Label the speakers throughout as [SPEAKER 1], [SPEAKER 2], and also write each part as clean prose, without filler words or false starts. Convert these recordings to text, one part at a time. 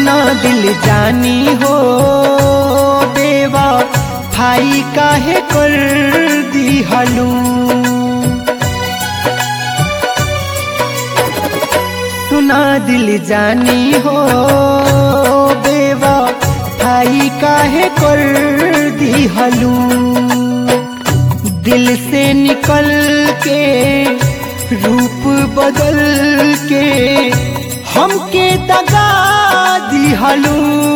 [SPEAKER 1] सुना दिल जानी हो बेवा भाई काहे कर दिहलू। सुना दिल जानी हो बेवा भाई काहे कर दिहलू। दिल से निकल के रूप बदल के हमके दगा दिहलू।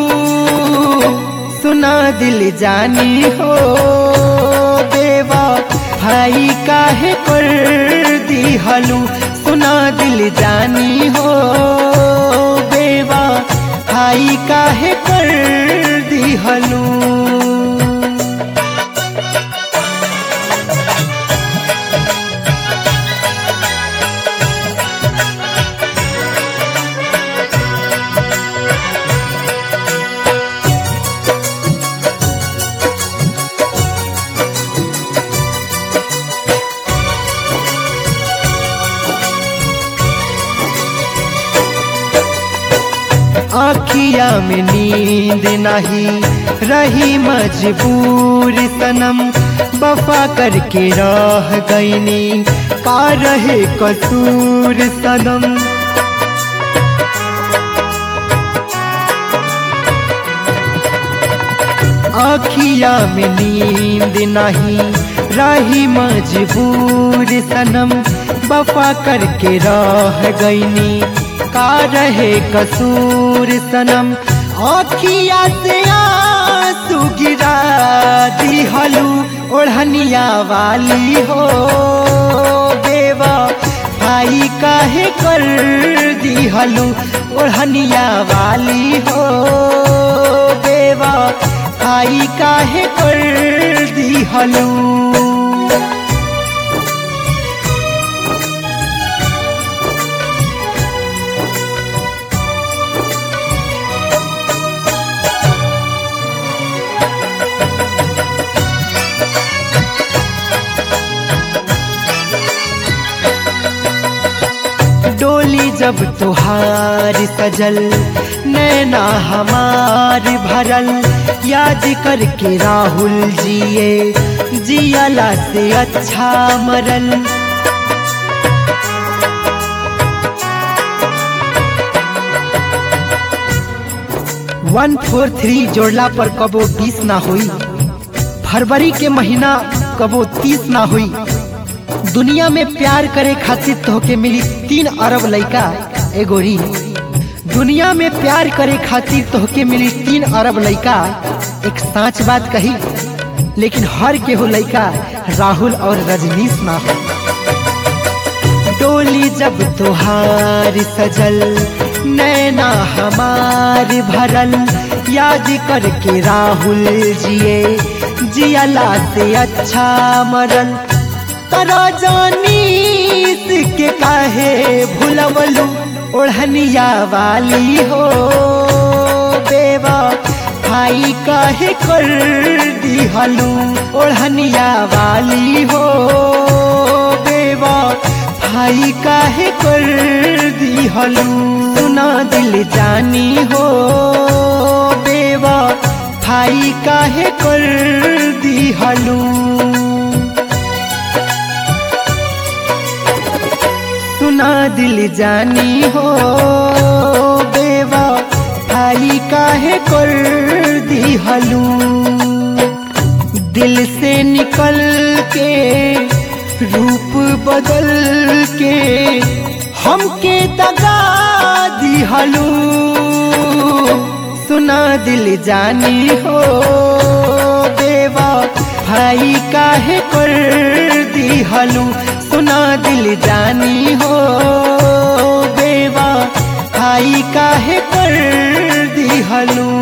[SPEAKER 1] सुना दिल जानी हो बेवा भाई काहे कर दिहलू। सुना दिल जानी हो बेवा भाई काहे कर दिहलू। आँखिया में नींद नहीं रही मजबूर सनम वफा करके रह गईनी का रहे कसूर सनम। आँखिया में नींद नहीं रही मजबूर सनम वफा करके रह गईनी का रहे कसूर सनम। आँखिया से आंसू गिरा दिहलू ओढ़निया वाली हो बेवा भाई काहे कर दिहलू। ओढ़निया वाली हो बेवा भाई काहे कर दिहलू। डोली जब तुहार सजल नैना हमार भरल याद करके राहुल जिए जियाला से अच्छा मरल। 143 जोड़ला पर कबो 20 ना हुई। फरवरी के महीना कबो 30 ना हुई। दुनिया में प्यार करे खातिर तोहके मिली 3 अरब लइका एगोरी। दुनिया में प्यार करे खातिर तोहके मिली 3 अरब लइका। एक साच बात कही लेकिन हर केहू लइका राहुल और रजनीश ना हो। डोली जब तुहार सजल नैना हमार भरल याद करके राहुल जिए जियाला से अच्छा मरल। तरा जानीस के काहे भुलवलू ओढ़निया वाली हो बेवा भाई काहे कर दिहलू। ओढ़निया वाली हो बेवा भाई काहे कर दिहलू। सुना दिल जानी हो बेवा भाई काहे कर दिहलू। सुना दिल जानी हो बेवा भाई काहे कर दिहलू। दिल से निकल के रूप बदल के हमके दगा दिहलू। सुना दिल जानी हो बेवा भाई काहे कर दिहलू। सुना दिल जानी हो बेवा भाई काहे कर दिहलू।